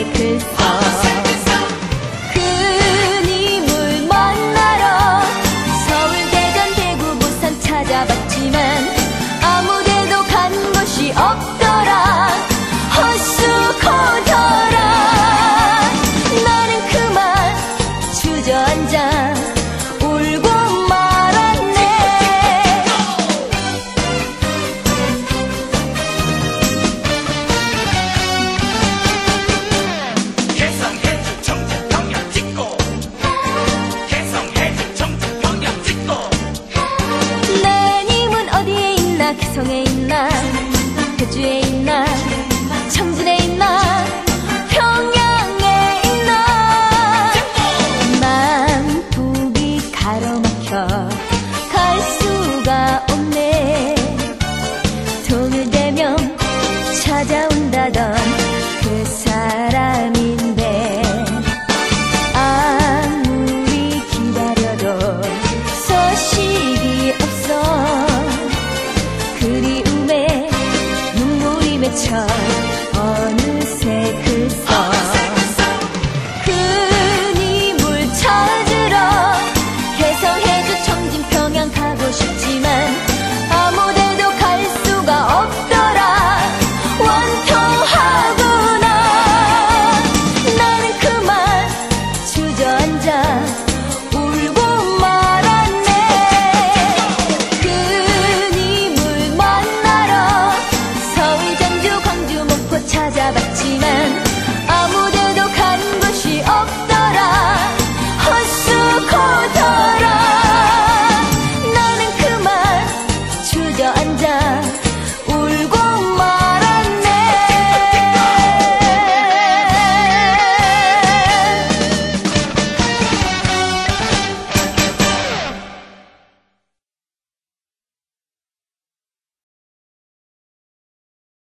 어느새 그 섬 그님을 만나러 서울, 대전, 대구, 부산 찾아봤지만 아무데도 간 곳이 없더라. 헛수고더라. 나는 그만 주저앉아 울고 말았네. 개성, 해주, 청주, 평양 찍고 개성, 해주, 청주, 평양 찍고 내 님은 어디에 있나? 개성에 있나? 해주에 있나? 청진에 있나? 평양에 있나? 맘 북이 가로막혀 갈 수가 없네. 돈을 대면 찾아온다던 그 사람인데 아무리 기다려도 소식이 없어. 그리움에 눈물이 맺혀 어느새 그 섬 그님을 찾으러 개성, 해주, 청진, 평양 가고 싶지만 아무데도 갈 수가 없더라. 원통하구나. 나는 그만 주저앉아 울고 말았네. 그님을 만나러 서울, 전주, 광주, 목포 찾아봤지만